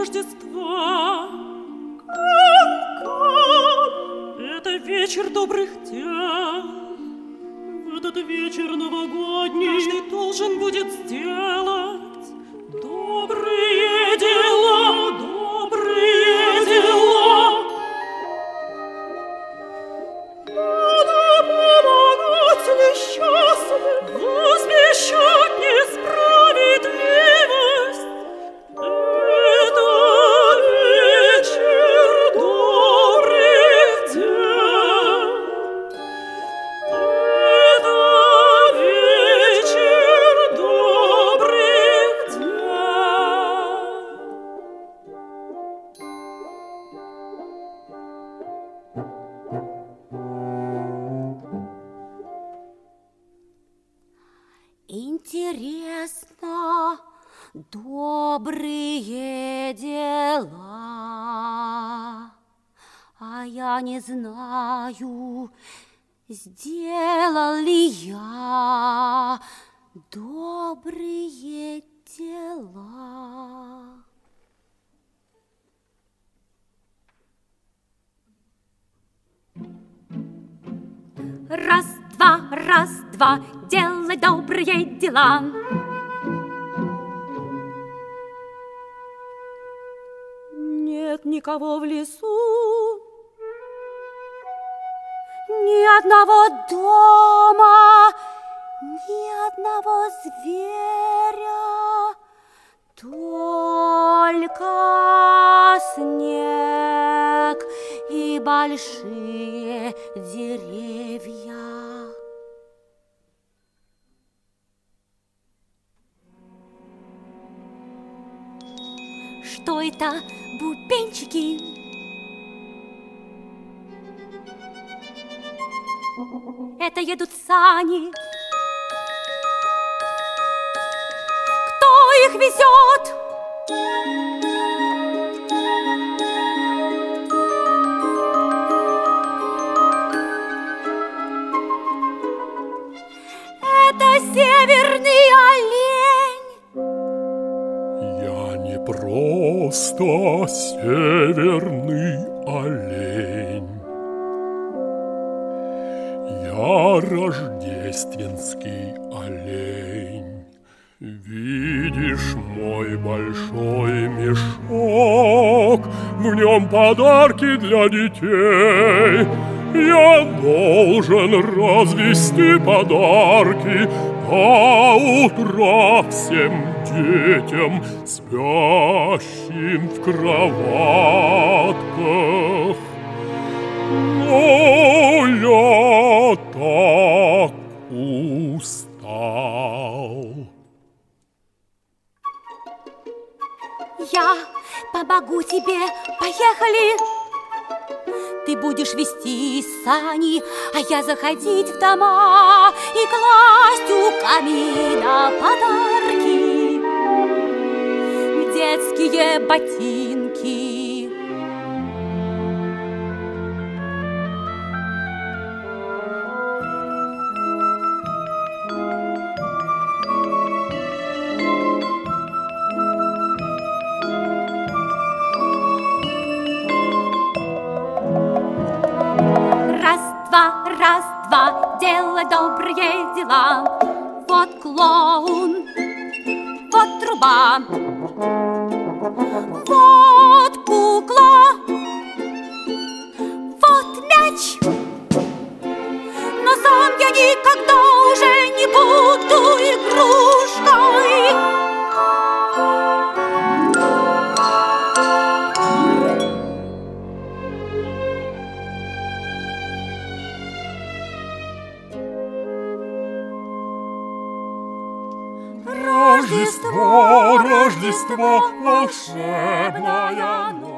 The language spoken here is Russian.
Рождества. Кан-кан, это вечер добрых дел. В этот вечер новогодний каждый должен будет сделать добрые дела, добрые дела. Надо помогать несчастным, возмещать несправедливость. Это вечер добрых дел. Это вечер добрых дел. Интересно, добрые дела, а я не знаю, сделал ли я добрые дела. Раз, два, делай добрые дела. Нет никого в лесу, ни одного дома, ни одного зверя, только снег и большие деревья. Что это, бубенчики? Это едут сани. Кто их везет? Это северный олень. Я не просто северный олень. Я рождественский олень. Видишь мой большой мешок, в нем подарки для детей. Я должен развести подарки до утра всем детям, спящим в кроватках. Но я так устал. Я помогу тебе, поехали. Ты будешь вести сани, а я заходить в дома и класть у камина подарки. Детские ботинки. Раз, два, делай добрые дела. Вот клоун, вот труба, вот кукла, вот мяч. Но сам я никогда уже не буду игрушкой. Рождество, Рождество, волшебная ночь.